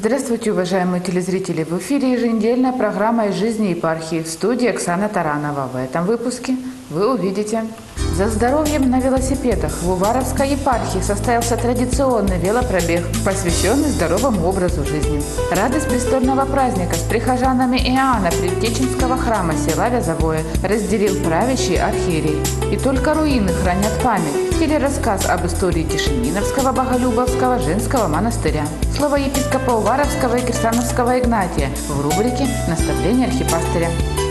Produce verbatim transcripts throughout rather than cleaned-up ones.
Здравствуйте, уважаемые телезрители! В эфире еженедельная программа из жизни епархии. В студии Оксана Таранова. В этом выпуске вы увидите: за здоровьем на велосипедах в Уваровской епархии состоялся традиционный велопробег, посвященный здоровому образу жизни. Радость престольного праздника с прихожанами Иоанна Предтеченского храма села Вязовое разделил правящий архиерей. И только руины хранят память. Телерассказ об истории Тишеминовского Боголюбовского женского монастыря. Слово епископа Уваровского и Кирсановского Игнатия в рубрике «Наставление архипастыря».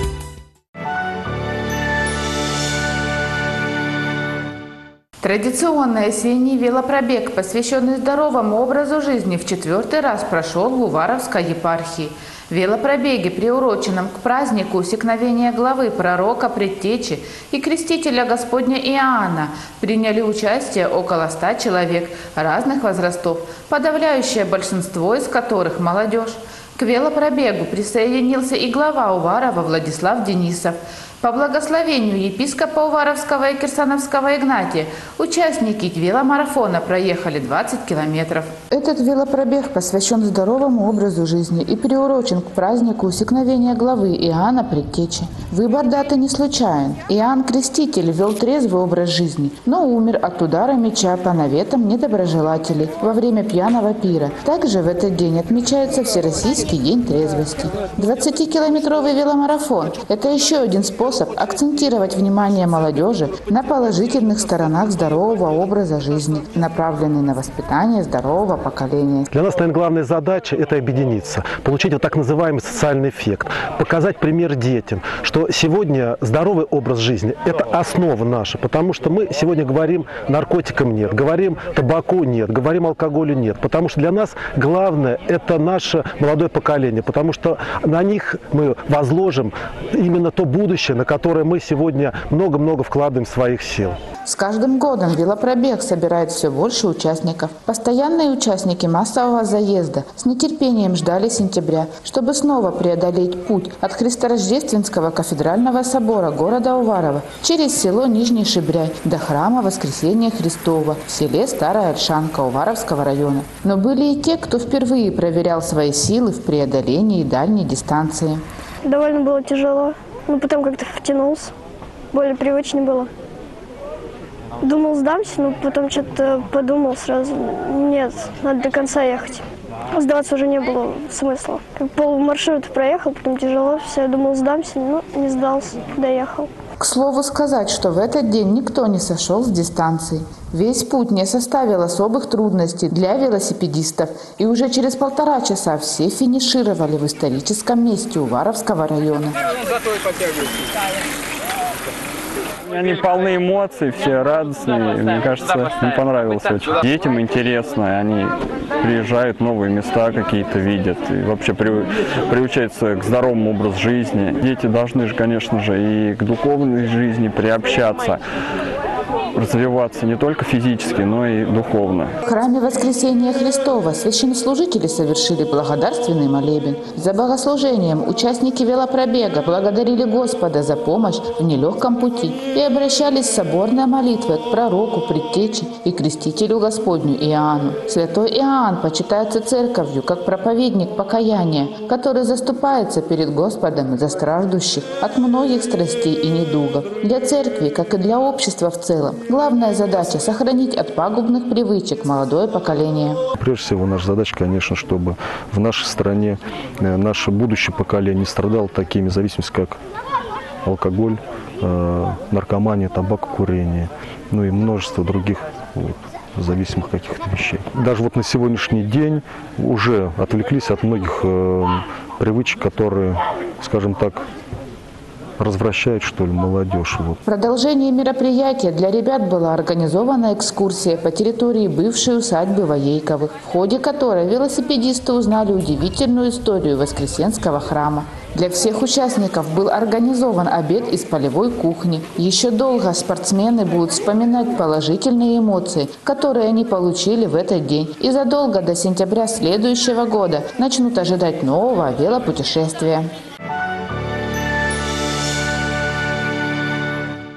Традиционный осенний велопробег, посвященный здоровому образу жизни, в четвертый раз прошел в Уваровской епархии. В велопробеге, приуроченном к празднику усекновения главы пророка, предтечи и крестителя Господня Иоанна, приняли участие около ста человек разных возрастов, подавляющее большинство из которых молодежь. К велопробегу присоединился и глава Уварова Владислав Денисов. По благословению епископа Уваровского и Кирсановского Игнатия участники веломарафона проехали двадцать километров. Этот велопробег посвящен здоровому образу жизни и приурочен к празднику усекновения главы Иоанна Предтечи. Выбор даты не случайен. Иоанн Креститель вел трезвый образ жизни, но умер от удара меча по наветам недоброжелателей во время пьяного пира. Также в этот день отмечается Всероссийский день трезвости. двадцатикилометровый веломарафон – это еще один способ акцентировать внимание молодежи на положительных сторонах здорового образа жизни, направленный на воспитание здорового поколения. Для нас, наверное, главная задача – это объединиться, получить вот так называемый социальный эффект, показать пример детям, что сегодня здоровый образ жизни – это основа наша, потому что мы сегодня говорим: наркотикам нет, говорим табаку нет, говорим алкоголю нет, потому что для нас главное – это наше молодое поколение, потому что на них мы возложим именно то будущее, на которое мы сегодня много-много вкладываем своих сил. С каждым годом велопробег собирает все больше участников. Постоянные участники массового заезда с нетерпением ждали сентября, чтобы снова преодолеть путь от Христорождественского кафедрального собора города Уварова через село Нижний Шибряй до храма Воскресения Христова в селе Старая Ольшанка Уваровского района. Но были и те, кто впервые проверял свои силы в преодолении дальней дистанции. Довольно было тяжело, но потом как-то втянулся, более привычно было. Думал, сдамся, но потом что-то подумал сразу: нет, надо до конца ехать. Сдаваться уже не было смысла. Пол маршрута проехал, потом тяжело, все, я думал, сдамся, но не сдался, доехал. К слову сказать, что в этот день никто не сошел с дистанции. Весь путь не составил особых трудностей для велосипедистов, и уже через полтора часа все финишировали в историческом месте Уваровского района. Они полны эмоций, все радостные. Мне кажется, им понравилось очень. Детям интересно, они приезжают, новые места какие-то видят и вообще при, приучаются к здоровому образу жизни. Дети должны же, конечно же, и к духовной жизни приобщаться, развиваться не только физически, но и духовно. В храме Воскресения Христова священнослужители совершили благодарственный молебен. За богослужением участники велопробега благодарили Господа за помощь в нелегком пути и обращались с соборной молитвой к пророку, предтече и крестителю Господню Иоанну. Святой Иоанн почитается церковью как проповедник покаяния, который заступается перед Господом за страждущих от многих страстей и недугов. Для церкви, как и для общества в целом, главная задача – сохранить от пагубных привычек молодое поколение. Прежде всего, наша задача, конечно, чтобы в нашей стране наше будущее поколение не страдало такими зависимостями, как алкоголь, наркомания, табакокурение, ну и множество других вот, зависимых каких-то вещей. Даже вот на сегодняшний день уже отвлеклись от многих э, привычек, которые, скажем так, развращают, что ли, молодежь. Вот. В продолжении мероприятия для ребят была организована экскурсия по территории бывшей усадьбы Воейковых, в ходе которой велосипедисты узнали удивительную историю Воскресенского храма. Для всех участников был организован обед из полевой кухни. Еще долго спортсмены будут вспоминать положительные эмоции, которые они получили в этот день, и задолго до сентября следующего года начнут ожидать нового велопутешествия.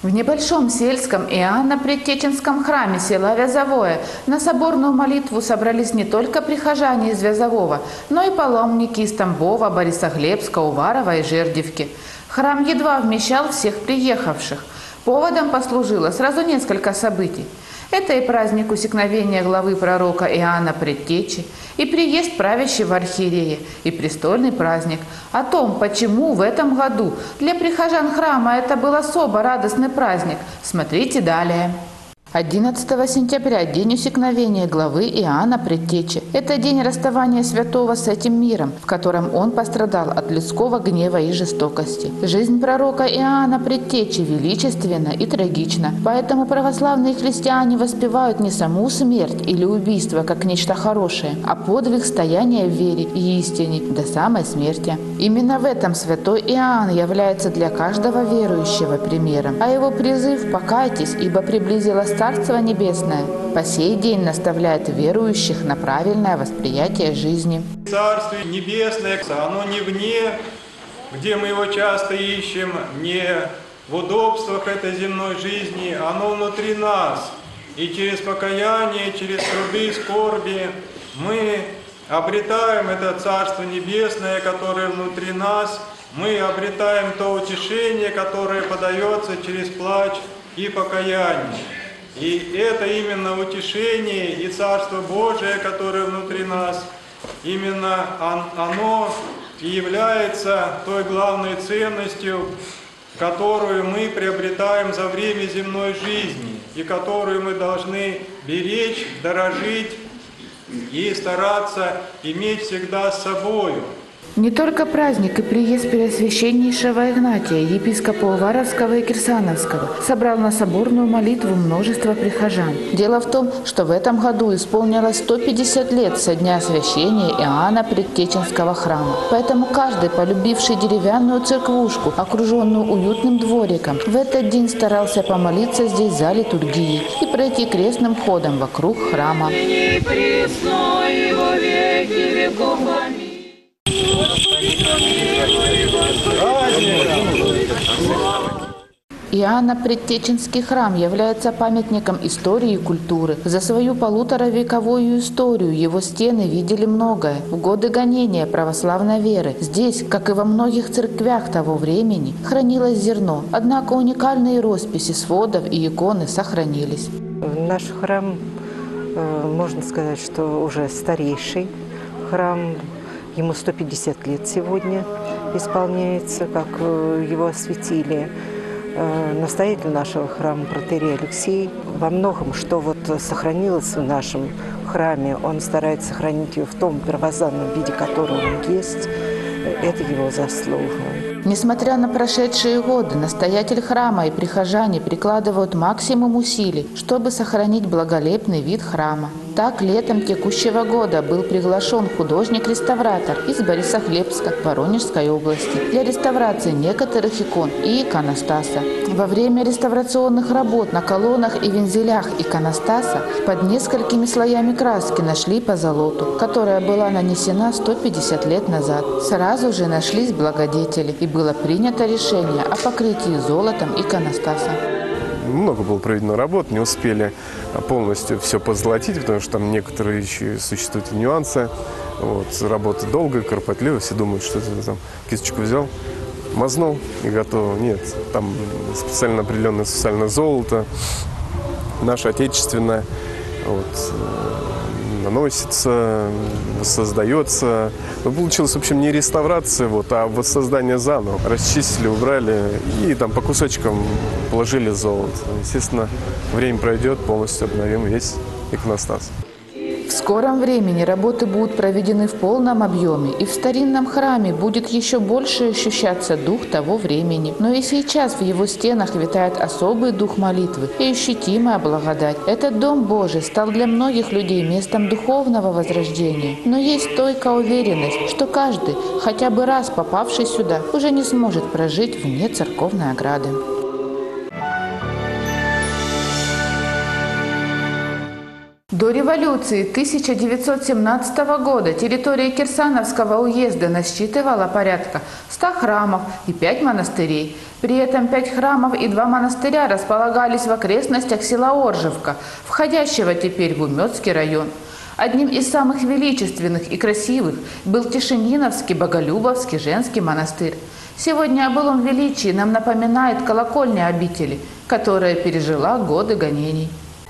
В небольшом сельском Иоанно-Предтеченском храме села Вязовое на соборную молитву собрались не только прихожане из Вязового, но и паломники из Тамбова, Борисоглебска, Уварова и Жердевки. Храм едва вмещал всех приехавших. Поводом послужило сразу несколько событий. Это и праздник усекновения главы пророка Иоанна Предтечи, и приезд правящего архиерея, и престольный праздник. О том, почему в этом году для прихожан храма это был особо радостный праздник, смотрите далее. одиннадцатого сентября – день усекновения главы Иоанна Предтечи. Это день расставания святого с этим миром, в котором он пострадал от людского гнева и жестокости. Жизнь пророка Иоанна Предтечи величественна и трагична, поэтому православные христиане воспевают не саму смерть или убийство как нечто хорошее, а подвиг стояния в вере и истине до самой смерти. Именно в этом святой Иоанн является для каждого верующего примером, а его призыв «покайтесь, ибо приблизилось Царство Небесное» по сей день наставляет верующих на правильное восприятие жизни. Царствие Небесное, оно не вне, где мы его часто ищем, не в удобствах этой земной жизни, оно внутри нас. И через покаяние, через труды, скорби мы обретаем это Царство Небесное, которое внутри нас, мы обретаем то утешение, которое подается через плач и покаяние. И это именно утешение и Царство Божие, которое внутри нас, именно оно и является той главной ценностью, которую мы приобретаем за время земной жизни и которую мы должны беречь, дорожить и стараться иметь всегда с собою. Не только праздник и приезд Преосвященнейшего Игнатия, епископа Уваровского и Кирсановского, собрал на соборную молитву множество прихожан. Дело в том, что в этом году исполнилось сто пятьдесят лет со дня освящения Иоанна Предтеченского храма. Поэтому каждый, полюбивший деревянную церквушку, окруженную уютным двориком, в этот день старался помолиться здесь за литургией и пройти крестным ходом вокруг храма. Иоанно-Предтеченский храм является памятником истории и культуры. За свою полуторавековую историю его стены видели многое. В годы гонения православной веры здесь, как и во многих церквях того времени, хранилось зерно. Однако уникальные росписи сводов и иконы сохранились. Наш храм, можно сказать, что уже старейший храм. Ему сто пятьдесят лет сегодня исполняется, как его осветили настоятель нашего храма протоиерей Алексей. Во многом, что вот сохранилось в нашем храме, он старается сохранить ее в том первозданном виде, который он есть. Это его заслуга. Несмотря на прошедшие годы, настоятель храма и прихожане прикладывают максимум усилий, чтобы сохранить благолепный вид храма. Так, летом текущего года был приглашен художник-реставратор из Борисоглебска, Воронежской области, для реставрации некоторых икон и иконостаса. Во время реставрационных работ на колоннах и вензелях иконостаса под несколькими слоями краски нашли позолоту, которая была нанесена сто пятьдесят лет назад. Сразу же нашлись благодетели, и было принято решение о покрытии золотом иконостаса. Много было проведено работ, не успели полностью все позолотить, потому что там некоторые еще существуют нюансы. Вот, работа долгая, кропотливая, все думают, что ты там кисточку взял, мазнул и готово. Нет, там специально определенное специальное золото, наше отечественное, вот, наносится, воссоздается. Но получилось, в общем, не реставрация, вот, а воссоздание заново. Расчистили, убрали и там по кусочкам положили золото. Естественно, время пройдет, полностью обновим весь иконостас. В скором времени работы будут проведены в полном объеме, и в старинном храме будет еще больше ощущаться дух того времени. Но и сейчас в его стенах витает особый дух молитвы и ощутимая благодать. Этот Дом Божий стал для многих людей местом духовного возрождения. Но есть стойкая уверенность, что каждый, хотя бы раз попавший сюда, уже не сможет прожить вне церковной ограды. До революции тысяча девятьсот семнадцатого года территория Кирсановского уезда насчитывала порядка ста храмов и пять монастырей. При этом пять храмов и два монастыря располагались в окрестностях села Оржевка, входящего теперь в Умёцкий район. Одним из самых величественных и красивых был Тишининовский Боголюбовский женский монастырь. Сегодня о былом величии нам напоминает колокольня обители, которая пережила годы гонений.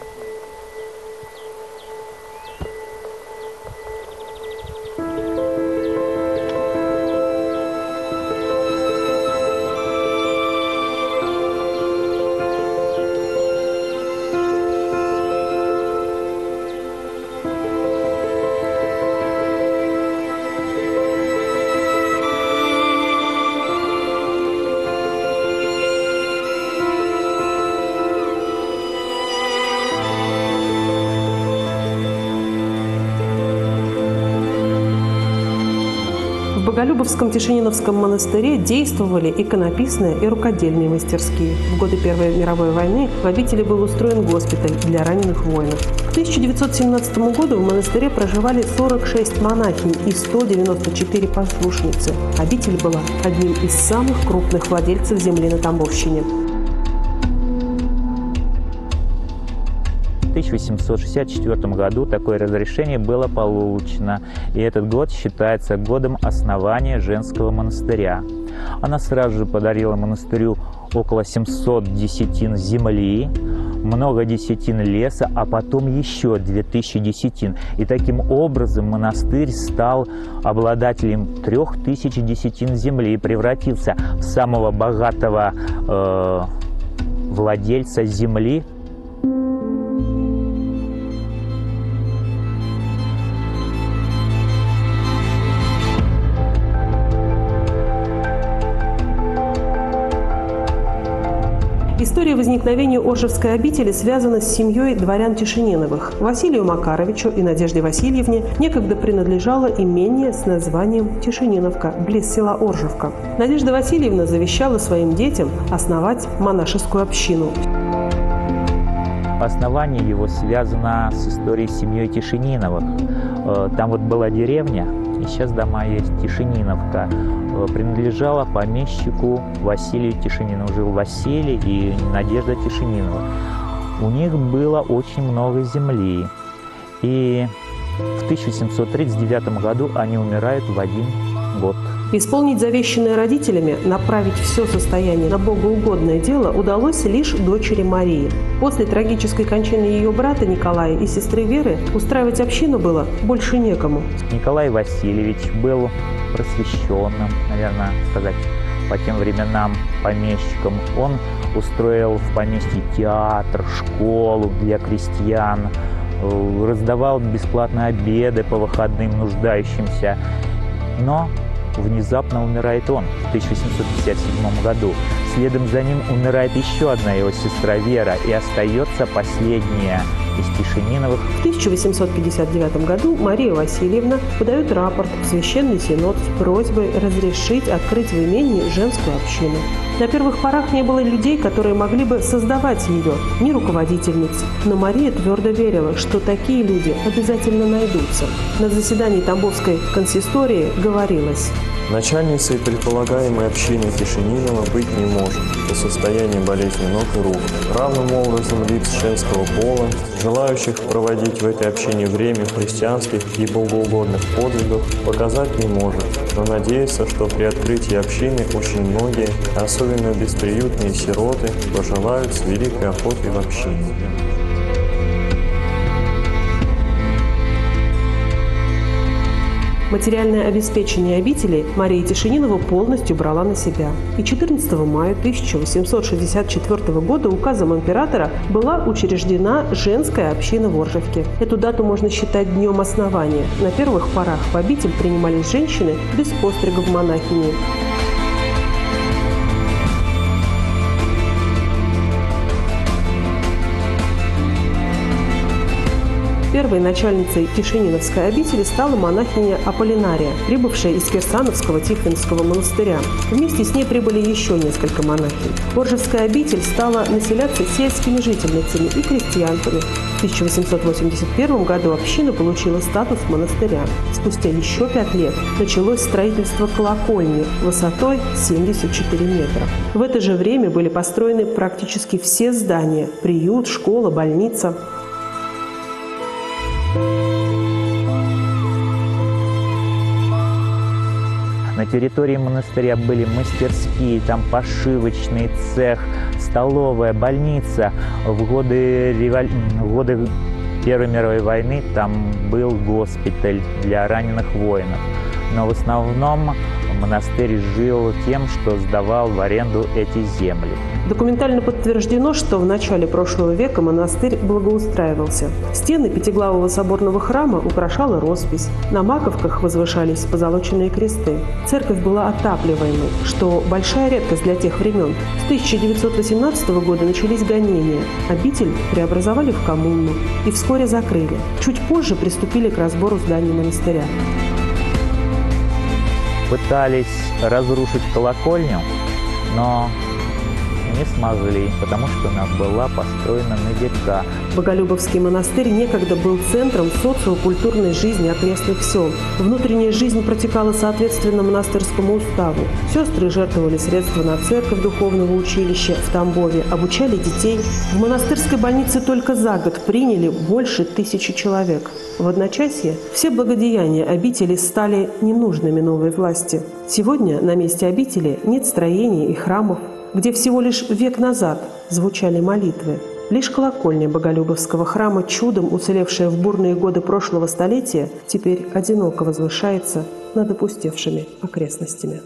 В Боголюбовском Тишининовском монастыре действовали иконописные и рукодельные мастерские. В годы Первой мировой войны в обители был устроен госпиталь для раненых воинов. К тысяча девятьсот семнадцатому году в монастыре проживали сорок шесть монахинь и сто девяносто четыре послушницы. Обитель была одним из самых крупных владельцев земли на Тамбовщине. В тысяча восемьсот шестьдесят четвёртом году такое разрешение было получено, и этот год считается годом основания женского монастыря. Она сразу же подарила монастырю около семисот десятин земли, много десятин леса, а потом еще две тысячи десятин. И таким образом монастырь стал обладателем трех тысяч десятин земли и превратился в самого богатого э, владельца земли. История возникновения Оржевской обители связана с семьей дворян Тишининовых. Василию Макаровичу и Надежде Васильевне некогда принадлежало имение с названием Тишининовка, близ села Оржевка. Надежда Васильевна завещала своим детям основать монашескую общину. Основание его связано с историей с семьей Тишининовых. Там вот была деревня, и сейчас дома есть, Тишининовка. Принадлежала помещику Василию Тишининову. Жил Василий и Надежда Тишининова. У них было очень много земли. И в тысяча семьсот тридцать девятом году они умирают в один год. Исполнить завещанное родителями, направить все состояние на богоугодное дело удалось лишь дочери Марии. После трагической кончины ее брата Николая и сестры Веры устраивать общину было больше некому. Николай Васильевич был просвещенным, наверное, сказать, по тем временам помещиком. Он устроил в поместье театр, школу для крестьян, раздавал бесплатные обеды по выходным нуждающимся. Но внезапно умирает он в тысяча восемьсот пятьдесят седьмом году. Следом за ним умирает еще одна его сестра Вера, и остается последняя из Тишининовых. В тысяча восемьсот пятьдесят девятом году Мария Васильевна подает рапорт в Священный Синод с просьбой разрешить открыть в имении женскую общину. На первых порах не было людей, которые могли бы создавать ее, ни руководительниц. Но Мария твердо верила, что такие люди обязательно найдутся. На заседании Тамбовской консистории говорилось: начальницей предполагаемой общины Тишининова быть не может по состоянию болезни ног и рук. Равным образом лиц женского пола, желающих проводить в этой общине время христианских и богоугодных подвигов, показать не может, но надеется, что при открытии общины очень многие, особенно бесприютные сироты, пожелают с великой охотой в общине. Материальное обеспечение обители Мария Тишининова полностью брала на себя. И четырнадцатого мая тысяча восемьсот шестьдесят четвёртого года указом императора была учреждена женская община в Оржевке. Эту дату можно считать днем основания. На первых порах в обитель принимались женщины без постригов монахини. Первой начальницей Тишининовской обители стала монахиня Аполлинария, прибывшая из Кирсановского Тихвинского монастыря. Вместе с ней прибыли еще несколько монахинь. Оржевская обитель стала населяться сельскими жительницами и крестьянками. В тысяча восемьсот восемьдесят первом году община получила статус монастыря. Спустя еще пять лет началось строительство колокольни высотой семьдесят четыре метра. В это же время были построены практически все здания – приют, школа, больница. На территории монастыря были мастерские, там пошивочный цех, столовая, больница. В годы, револю... в годы Первой мировой войны там был госпиталь для раненых воинов. Но в основном монастырь жил тем, что сдавал в аренду эти земли. Документально подтверждено, что в начале прошлого века монастырь благоустраивался. Стены пятиглавого соборного храма украшала роспись. На маковках возвышались позолоченные кресты. Церковь была отапливаемой, что большая редкость для тех времен. С тысяча девятьсот восемнадцатого года начались гонения. Обитель преобразовали в коммуну и вскоре закрыли. Чуть позже приступили к разбору зданий монастыря. Пытались разрушить колокольню, но не смогли, потому что она была построена на века. Боголюбовский монастырь некогда был центром социокультурной жизни окрестных сел. Внутренняя жизнь протекала соответственно монастырскому уставу. Сестры жертвовали средства на церковь духовного училища в Тамбове, обучали детей. В монастырской больнице только за год приняли больше тысячи человек. В одночасье все благодеяния обители стали ненужными новой власти. Сегодня на месте обители нет строений и храмов, где всего лишь век назад звучали молитвы. Лишь колокольня Боголюбовского храма, чудом уцелевшая в бурные годы прошлого столетия, теперь одиноко возвышается над опустевшими окрестностями.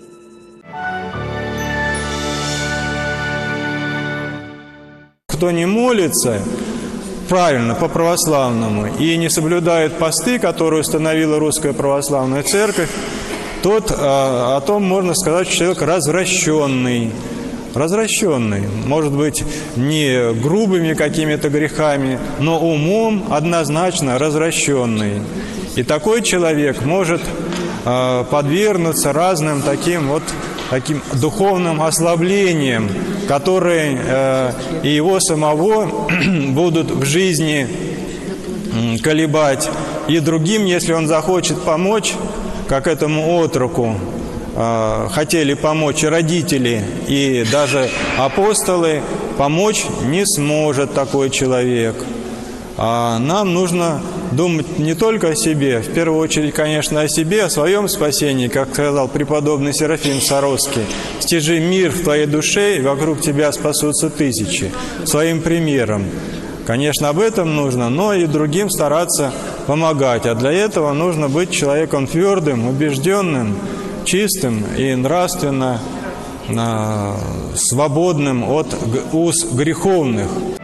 Кто не молится правильно, по-православному, и не соблюдает посты, которые установила Русская Православная Церковь, тот, о том можно сказать, что человек развращенный. Развращенный, может быть, не грубыми какими-то грехами, но умом однозначно развращенный. И такой человек может э, подвергнуться разным таким вот таким духовным ослаблениям, которые э, и его самого будут в жизни э, колебать, и другим, если он захочет помочь, как этому отроку, хотели помочь и родители, и даже апостолы, помочь не сможет такой человек. А нам нужно думать не только о себе, в первую очередь, конечно, о себе, о своем спасении, как сказал преподобный Серафим Саровский. «Стяжи мир в твоей душе, и вокруг тебя спасутся тысячи». Своим примером. Конечно, об этом нужно, но и другим стараться помогать. А для этого нужно быть человеком твердым, убежденным, чистым и нравственно э, свободным от уз греховных.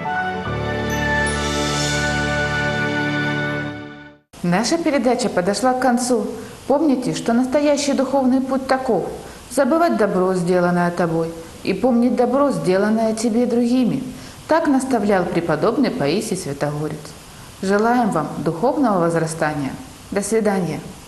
Наша передача подошла к концу. Помните, что настоящий духовный путь таков: забывать добро, сделанное тобой, и помнить добро, сделанное тебе другими. Так наставлял преподобный Паисий Святогорец. Желаем вам духовного возрастания. До свидания.